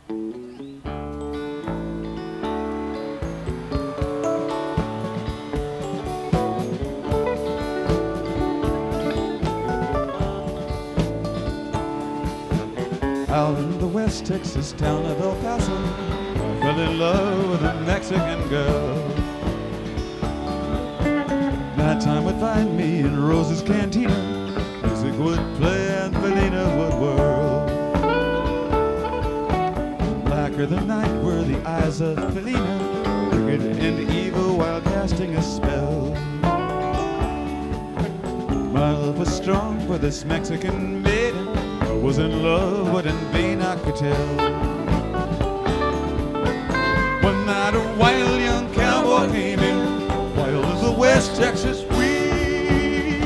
Out in the West Texas town of El Paso, I fell in love with a Mexican girl. Nighttime would find me in Rose's Cantina. Music would play and Felina would whirl. Blacker than night were the eyes of Felina, wicked and evil while casting a spell. My love was strong for this Mexican maiden. I was in love, but in vain I could tell. One night a wild young cowboy came in, wild as the West Texas wind.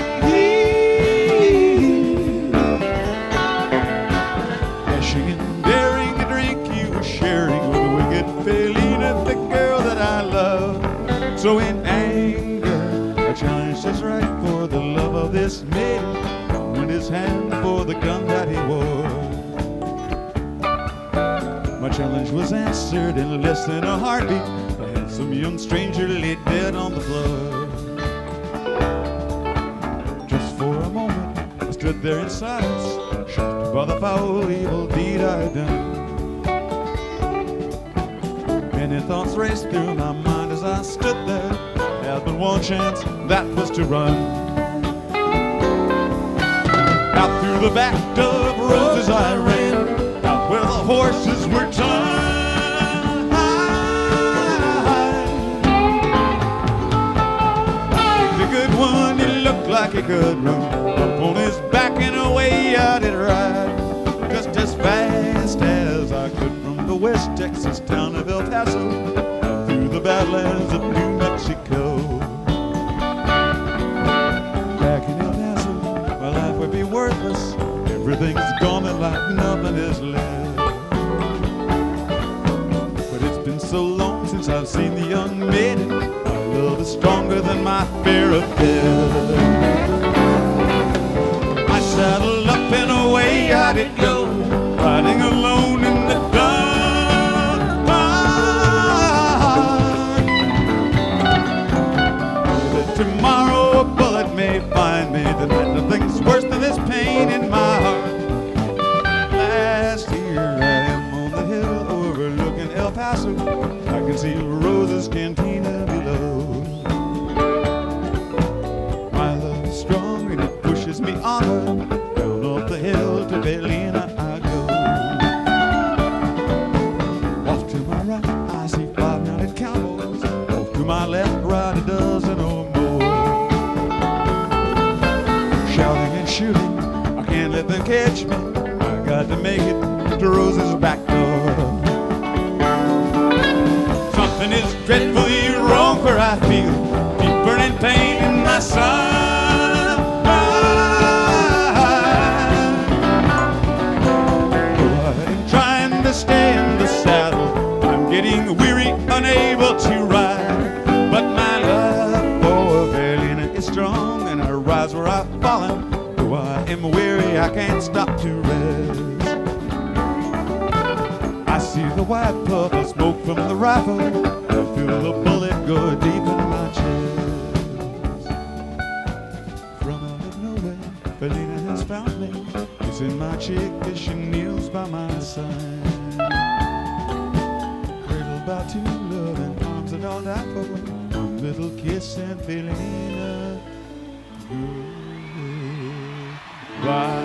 Dashing and daring to drink, he was sharing with the wicked Felina, the girl that I love. So in anger, I challenged his right for the love of this maiden, in his hand for the gun that he wore. My challenge was answered in less than a heartbeat. The handsome young stranger lay dead on the floor. Just for a moment I stood there in silence, shocked by the foul evil deed I had done. Many thoughts raced through my mind as I stood there. I had but one chance, that was to run. Out through the back of Roses I ran, out where the horses were tied. The good one, he looked like he could run, up on his back and away I did ride, just as fast as I could from the West Texas town of El Paso, out through the Badlands of New Mexico. Back in El Paso, my life would be worthless. Everything's gone and like nothing is left. But it's been so long since I've seen the young maiden. My love is stronger than my fear of death. I saddled up and away I did go, riding alone in the dark. That tomorrow a bullet may find me, that nothing's worse than this pain in my heart. Last year I am on the hill overlooking El Paso. I can see Rose's Cantina below. My love is strong and it pushes me onward. Down off the hill to Felina I go. Off to my right I see 5 mounted cowboys. Off to my left ride a dozen or more. Shouting and shooting, I can't let them catch me. I got to make it to Rose's back door. Something is dreadfully wrong, for I feel deep burning pain in my side. I'm trying to stay in the saddle, I'm getting weary, unable to ride. But my love for Felina is strong, and I rise where I've fallen. Though I am weary, I can't stop to rest. I see the white puff of smoke from the rifle. I feel the bullet go deep in my chest. From out of nowhere, Felina has found me. Kissing my cheek as she kneels by my side. Cradled by 2 loving arms that I'll die for. One little kiss and Felina goodbye.